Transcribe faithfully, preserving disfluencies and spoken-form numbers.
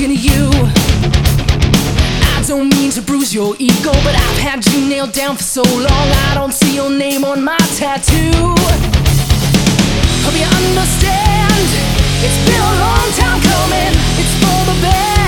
talking to you. I don't mean to bruise your ego, but I've had you nailed down for so long, I don't see your name on my tattoo. Hope you understand, it's been a long time coming. It's for the best.